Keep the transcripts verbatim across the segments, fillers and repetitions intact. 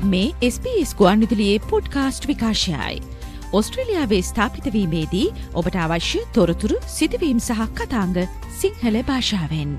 මේ S B S ගුවන්විදුලියේ podcast විකාශයයි. ඔස්ට්‍රේලියාවේ ස්ථාපිත වීමේදී ඔබට අවශ්‍ය තොරතුරු සිදුවීම් සහ කතාංග සිංහල භාෂාවෙන්.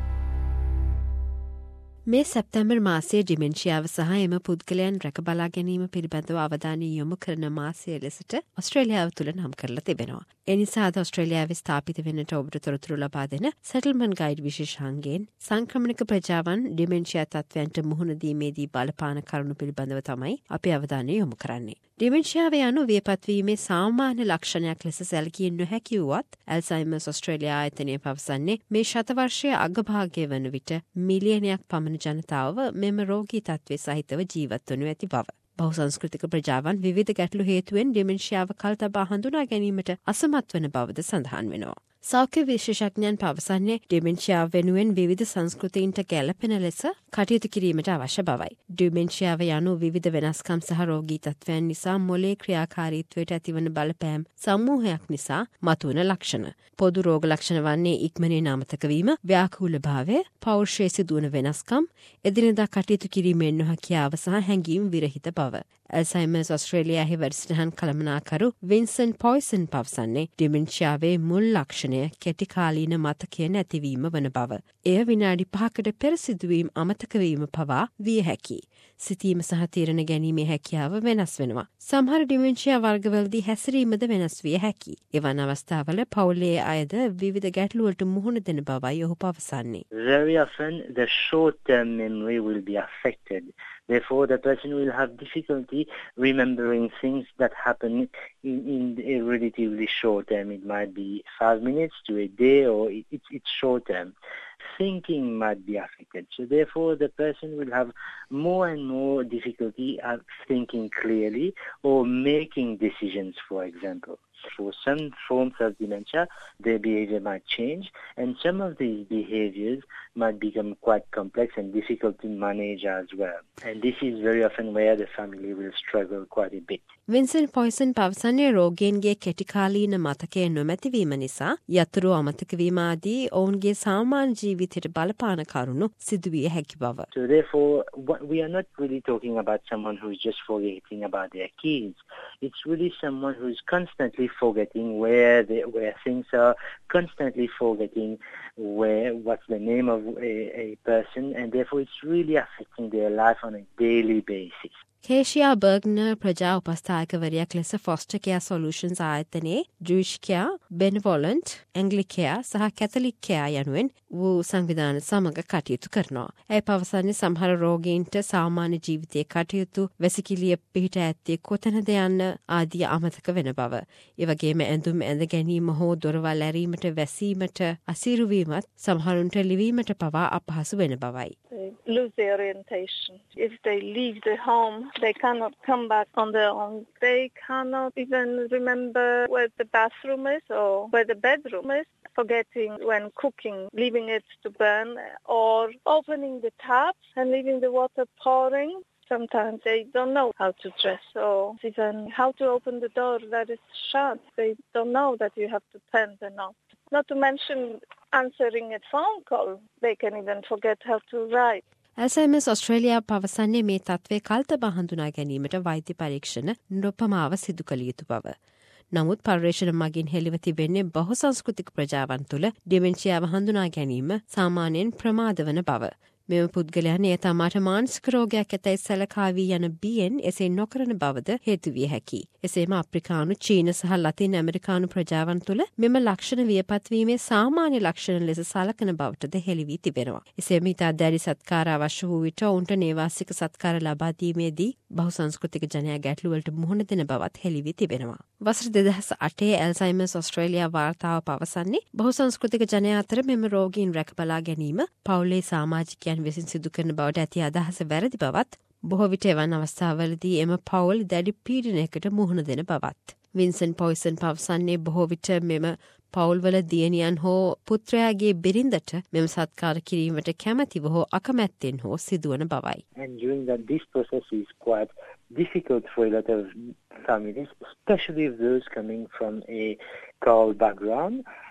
මේ සැප්තැම්බර් මාසයේ ඩිමෙන්ෂියාව සහ එම පුද්ගලයන් රැක බලා ගැනීම පිළිබඳව අවධානය යොමු කරන මාසය ලෙසට ඔස්ට්‍රේලියාව තුළ නම් කරලා තිබෙනවා. එනිසාද ඔස්ට්‍රේලියාවේ ස්ථාපිත වෙන්නට ඔබට තොරතුරු ලබා දෙන සෙටල්මන්ට් ගයිඩ් විශේෂාංගයෙන් සංක්‍රමණික ප්‍රජාවන් ඩිමෙන්ෂියා තත්ත්වයන්ට මුහුණ දීමේදී බලපාන කරුණු පිළිබඳව තමයි අපි අවධානය යොමු කරන්නේ. ඩිමෙන්ෂියාව යනු වියපත්වීමේ සාමාන්‍ය ලක්ෂණයක් ලෙස සැලකිය නොහැකි වුවත් ඇල්සයිමර්ස් ඔස්ට්‍රේලියා ආයතනය පවසන්නේ මේ ශතවර්ෂයේ අගභාගය වන විට මිලියනයක් පමණ ජනතාව මෙම රෝගී තත්ත්වය සහිතව ජීවත් වනු ඇති බව. බහුසංස්කෘතික ප්‍රජාවන් විවිධ ගැටලු හේතුවෙන් ඩිමෙන්ෂියාව කල් තබා හඳුනා ගැනීමට අසමත් වන බවද සඳහන් වෙනවා. සෞඛ්‍ය විශේෂඥයන් පවසන්නේ ඩිමෙන්ෂියාව වෙනුවෙන් විවිධ සංස්කෘතීන්ට ගැලපෙන ලෙස කටයුතු කිරීමට අවශ්‍ය බවයි. ඩිමෙන්ෂියාව යනු විවිධ වෙනස්කම් සහ රෝගී තත්ත්වයන් නිසා මොලේ ක්‍රියාකාරීත්වයට ඇතිවන බලපෑම් සමූහයක් නිසා මතුවන ලක්ෂණ. පොදු රෝග ලක්ෂණ වන්නේ ඉක්මනින් අමතක වීම, ව්‍යාකූලභාවය, පෞරුෂයේ සිදුවන වෙනස්කම්, එදිනෙදා කටයුතු කිරීමෙන් නොහැකියාව සහ හැඟීම් විරහිත බව. ඇල්සයිමර්ස් ඔස්ට්‍රේලියාහි වැඩසටහන් කළමනාකරු වින්සන් පොයිසන් පවසන්නේ ඩිමෙන්ෂියාවේ මුල් ලක්ෂණය කෙටිකාලීන මතකය නැතිවීම වන බව. එය විනාඩි පහකට පෙර සිදුවීම් අමතකවීම පවා විය හැකි. සිතීම සහ තීරණ ගැනීමේ හැකියාව වෙනස් වෙනවා. සමහර ඩිමෙන්ෂියා වර්ගවලදී හැසිරීමද වෙනස් විය හැකි. එවන් අවස්ථාවල පවුලේ අයද විවිධ ගැටලුවලට මුහුණ දෙන බවයි ඔහු පවසන්නේ. Very often the short-term memory will be affected. Therefore, the person will have difficulty remembering things that happen in, in a relatively short term. It might be five minutes to a day, or it, it's, it's short term. Thinking might be affected. So therefore, the person will have more and more difficulty at thinking clearly or making decisions, for example. For some forms of dementia, their behavior might change, and some of these behaviors might become quite complex and difficult to manage as well. And this is very often where the family will struggle quite a bit. වින්සන් පොයිසන් පවසන්නේ රෝගීන්ගේ කෙටිකාලීන මතකය නොමැතිවීම නිසා යතුරු අමතකවීම ආදී ඔවුන්ගේ සාමාන්‍ය ජීවිතයට බලපාන කරුණු සිදුවිය හැකි බව. So therefore, we are not really talking about someone who's just forgetting about their keys. It's really someone who's constantly forgetting where they, where things are, constantly forgetting where what's the name of a, a person, and therefore it's really affecting their life on a daily basis. කේෂියා බර්ග්නර් ප්‍රජා උපස්ථායකවරයක් ලෙස foster care solutions ආයතනයේ ජූයිෂ් care, බෙනවොලන්ට්, ඇන්ග්ලිකෙයා සහ Catholic care යනුවෙන් වූ සංවිධාන සමග කටයුතු කරනවා. ඇය පවසන්නේ සමහර රෝගීන්ට සාමාන්‍ය ජීවිතයේ කටයුතු වැසිකිළිය පිහිට ඇත්තේ කොතැනද යන්න ආදී අමතක වෙන බව. ඒ වගේම ඇඳුම් ඇඳ ගැනීම හෝ දොරවල් ඇරීමට වැසීමට අසීරු වීමත් සමහරුන්ට ලිවීමට පවා අපහසු වෙන බවයි. They lose their orientation. If they leave the home, they cannot come back on their own. They cannot even remember where the bathroom is or where the bedroom is, forgetting when cooking, leaving it to burn, or opening the tap and leaving the water pouring. Sometimes they don't know how to dress or even how to open the door that is shut. They don't know that you have to turn the knob. Not to mention answering a phone call. They can even forget how to write. ඇල්සයිමර්ස් Australia පවසන්නේ මේ තත්ත්වය කල්තබා හඳුනා ගැනීමට වෛද්‍ය පරීක්ෂණ නොපමාව සිදු කළ යුතු බව. නමුත් පර්යේෂණ මගින් හෙළිව තිබෙන්නේ බහුසංස්කෘතික ප්‍රජාවන් තුළ ඩිමෙන්ෂියාව හඳුනා ගැනීම සාමාන්‍යයෙන් ප්‍රමාද වන බව. මෙම පුද්ගලයන් එය තමාට මානසික රෝගයක් ඇතැයි සැලකා වී යන බියෙන් එසේ නොකරන බවද හේතු විය හැකි. එසේම අප්‍රිකානු, චීන සහ ලතින් ඇමරිකානු ප්‍රජාවන් තුළ මෙම ලක්ෂණ වියපත්වීමේ සාමාන්‍ය ලක්ෂණ ලෙස සලකන බවටද හෙළි වී තිබෙනවා. එසේම ඉතා දැඩි සත්කාර අවශ්‍ය වූ විට ඔවුන්ට නේවාසික සත්කාර ලබා දීමේදී බහුසංස්කෘතික ජනයා ගැටලුවලට මුහුණ දෙන බවත් හෙළි වී තිබෙනවා. වසර දෙදහස් අටේ ඇල්සයිමර්ස් ඔස්ට්‍රේලියා වාර්තාව පවසන්නේ බහුසංස්කෘතික ජනයා අතර මෙම රෝගීන් රැකබලා ගැනීම පවුලේ සමාජිකයන් විසින් සිදු කරන බවට ඇති අදහස වැරදි බවත්, බොහෝ විට එවන් අවස්ථාවලදී එම පවුල් දැඩි පීඩනයකට මුහුණ දෙන බවත්. වින්සන් පොයිසන් පවසන්නේ බොහෝ විට මෙම පවුල්වල දියණියන් හෝ පුත්‍රයාගේ බිරිඳට මෙම සත්කාර කිරීමට කැමැතිව හෝ අකමැත්තෙන් හෝ සිදුවන බවයි. And during that, this process is quite difficult for a lot of families, especially those coming from a cold background.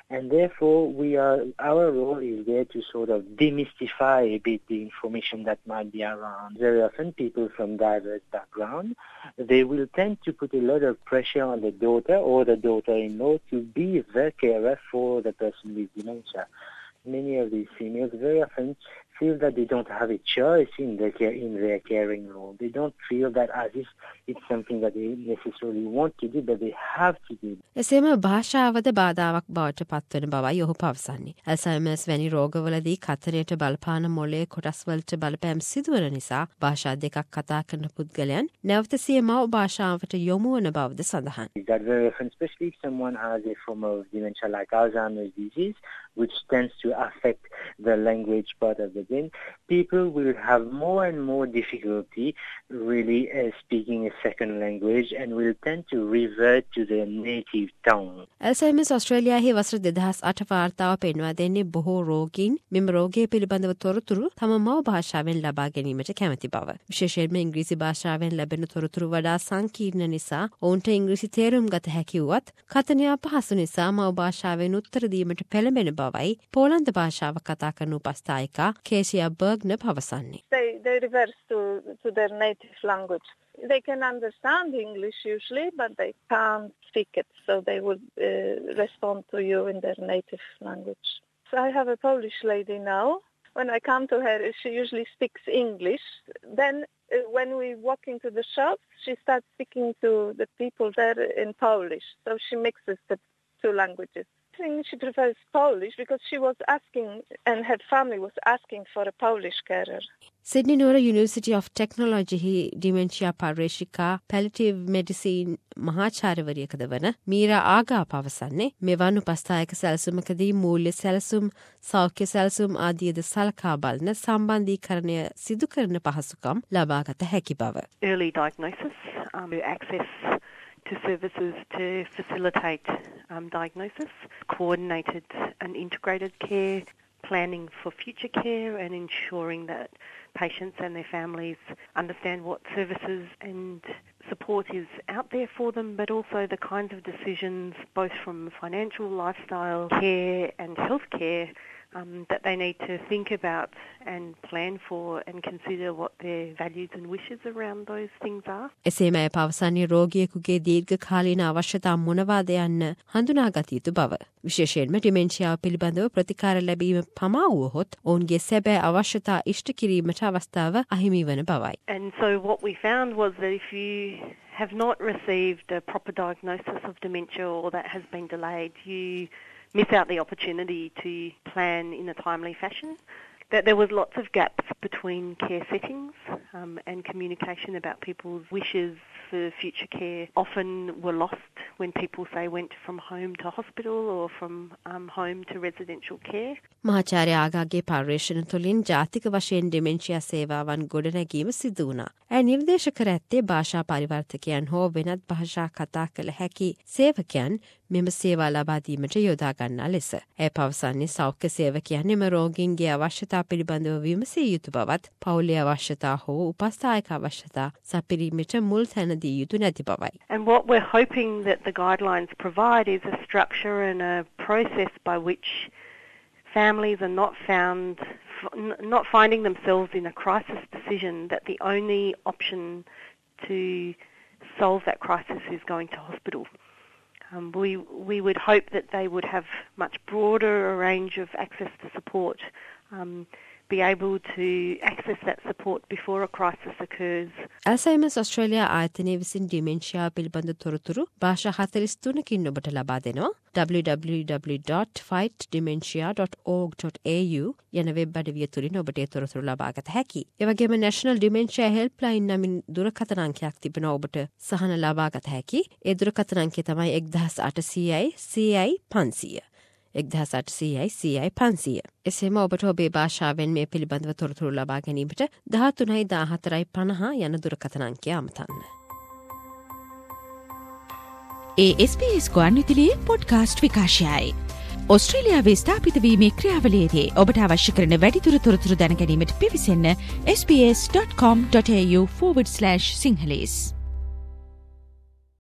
And therefore, we are our role is there to sort of demystify a bit the information that might be around. Very often, people from diverse background, they will tend to put a lot of pressure on the daughter or the daughter-in-law to be the carer for the person with dementia. Many of these females very often feel that they don't have a choice in their care, in their caring role. They don't feel that as if it's something that they necessarily want to do, but they have to do. එසේම භාෂාවද බාධාවක් බවට පත්වන බවයි ඔහු පවසන්නේ. ඇල්සයිමර්ස් වැනි රෝගවලදී කතරයට බලපාන මොළයේ කොටස්වලට බලපෑම් සිදුවන නිසා භාෂා දෙකක් කතා කරන පුද්ගලයන් නැවත සිය මව භාෂාවට යොමු වන බවද සඳහන්. That very often, especially if someone has a form of dementia like Alzheimer's disease, which tends to affect the language part of the brain, people will have more and more difficulty really uh, speaking a second language and will tend to revert to their native tongue. ඇල්සයිමර්ස් ඔස්ට්‍රේලියාවේ වසර දෙදහස් අට වාර්තාව පෙන්වා දෙන්නේ බොහෝ රෝගීන් මෙම රෝගය පිළිබඳව තොරතුරු තම මව භාෂාවෙන් ලබා ගැනීමට කැමැති බව. විශේෂයෙන්ම ඉංග්‍රීසි භාෂාවෙන් ලැබෙන තොරතුරු වඩා සංකීර්ණ නිසා ඔවුන්ට ඉංග්‍රීසි තේරුම් ගත හැකි වුවත් කථනය අපහසු නිසා මව භාෂාවෙන් උත්තර දීමට පෙළඹෙන බවයි පෝලන්ත භාෂාව කතා කරන උපස්ථායිකා කේසියා බර්ග්න පවසන්නේ. They, they reverse to, to their native language. They can understand English usually, but they can't speak it, so they would uh, respond to you in their native language. So I have a Polish lady now. When I come to her, she usually speaks English. Then uh, when we walk into the shop, she starts speaking to the people there in Polish. So she mixes the two languages. I think she prefers Polish because she was asking, and her family was asking for a Polish carer. Sydney Nora University of Technology hi dementia parishika palliative medicine මහාචාර්යවරියකද වන මීරා ආගා පවසන්නේ මෙවන් උපස්ථායක සැලසුමකදී මූල්‍ය සැලසුම් සෞඛ්‍ය සැලසුම් ආදියද සලකා බලන සම්බන්ධීකරණය සිදු කරන පහසුකම් ලබාගත හැකි බව. Early diagnosis, um, access to services to facilitate um, diagnosis, coordinated and integrated care, planning for future care and ensuring that patients and their families understand what services and support is out there for them, but also the kinds of decisions both from financial, lifestyle, care and healthcare um, that they need to think about and plan for and consider what their values and wishes around those things are. එසේම අය පවසන්නේ රෝගියෙකුගේ දීර්ඝකාලීන අවශ්‍යතා මොනවාද යන්න හඳුනාගත යුතු බව. විශේෂයෙන්ම ඩිමෙන්ෂියාව පිළිබඳව ප්‍රතිකාර ලැබීම පමා වුවහොත් ඔවුන්ගේ සැබෑ අවශ්‍යතා ඉෂ්ට කිරීමට අවස්ථාව අහිමි වන බවයි. And so what we found was that if you have not received a proper diagnosis of dementia or that has been delayed, you miss out the opportunity to plan in a timely fashion. That there was lots of gaps between care settings um, and communication about people's wishes for future care often were lost when people, say, went from home to hospital or from um, home to residential care. මහාචාර්ය ආගාගේ පර්යේෂණ තුළින් ජාතික වශයෙන් dementia සේවාවන් ගොඩනැගීම සිදු වුණා. ඇය නිර්දේශ කර ඇත්තේ භාෂා පරිවර්තකයන් හෝ වෙනත් භාෂා කතා කළ හැකි සේවකයන් මෙම සේවා ලබා දීමට යොදා ගන්නා ලෙස. ඇය පවසන්නේ සෞඛ්‍ය සේවකයන් එම රෝගීන්ගේ අවශ්‍යතා පිළිබඳව විමසිය යුතු බවත් පවුලේ අවශ්‍යතා හෝ උපස්ථායක අවශ්‍යතා සපිරීමට මුල් තැන දී යුතු නැති බවයි. And what we're hoping that the guidelines provide is a structure and a process by which families are not found, not finding themselves in a crisis decision, that the only option to solve that crisis is going to hospital. Um, we we would hope that they would have much broader range of access to support, um, be able to access that support before a crisis occurs. Alzheimer's Australia ආයතනයේ විසින් dementia පිළිබඳ තොරතුරු භාෂා හතළිස් තුනකින් ඔබට ලබා දෙනවා. w w w dot fight dementia dot org dot a u යන වෙබ් අඩවිය තුලින් ඔබට ඒ තොරතුරු ලබාගත හැකියි. ඒ වගේම National Dementia Helpline නමින් දුරකථන අංකයක් තිබෙනවා ඔබට සහන ලබාගත හැකි. ඒ දුරකථන අංකය තමයි එක්දහස් අටසීයයි සීයයි පන්සීය. එක්දහස් අටසීයයි සීයයි පන්සීය. එසේම ඔබට ඔබේ භාෂාවෙන් මේ පිළිබඳව තොරතුරු ලබා ගැනීමට දහතුනයි දාහතරයි පනහ යන දුරකථන අංකය අමතන්න. ඒ එස් බී එස් ගුවන්විදුලියේ පොඩ්කාස්ට් විකාශයයි. ඔස්ට්‍රේලියාවේ ස්ථාපිත වීමේ ක්‍රියාවලියේදී ඔබට අවශ්‍ය කරන වැඩිදුර තොරතුරු දැන ගැනීමට පිවිසෙන්න s b s dot com dot a u forward slash sinhalese